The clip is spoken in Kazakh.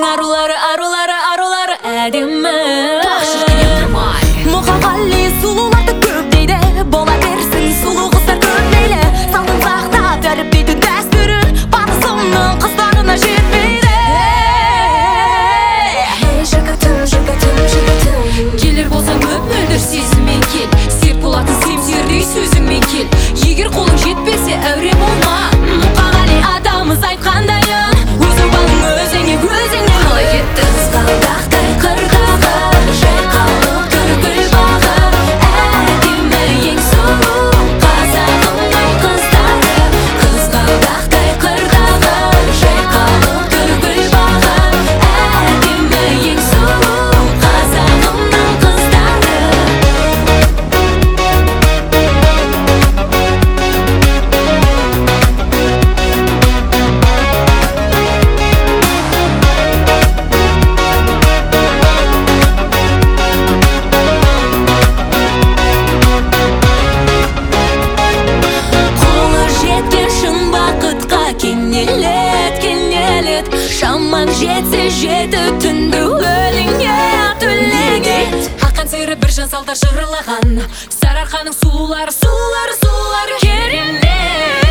арулары әдемі Мұқағали сұлуларды көп дейді, бола берсін сұлу қыздар көп мейлі. Салтын сақтап тәрбиелеу дәстүрін батысымның қыздарына жетпейді. Жігітім келер болсаң көп мөлдір сезіммен кел, серт болатын семсердей сөзіңмен кел. Егер қолың жетпесе әуре болма, Мұқағали атамыз айтқандайын, өзің балың өзіңе қалай кетті қызғалдақтай қырдағы, жайқалып тұр гүл бағы. Әдемі ең сұлу қазағымның қыздары, қызғалдақтай қырдағы, жайқалып тұр гүл бағы. Әдемі ең сұлу қазағымның қыздары. Қолы жеткен шын бақытқа кенелет, шамаң жетсе жетіп түнді өлеңе төлең ет. Ақан сері бір жан салдар жырлаған, Сарыарқаның сұлулары керемет.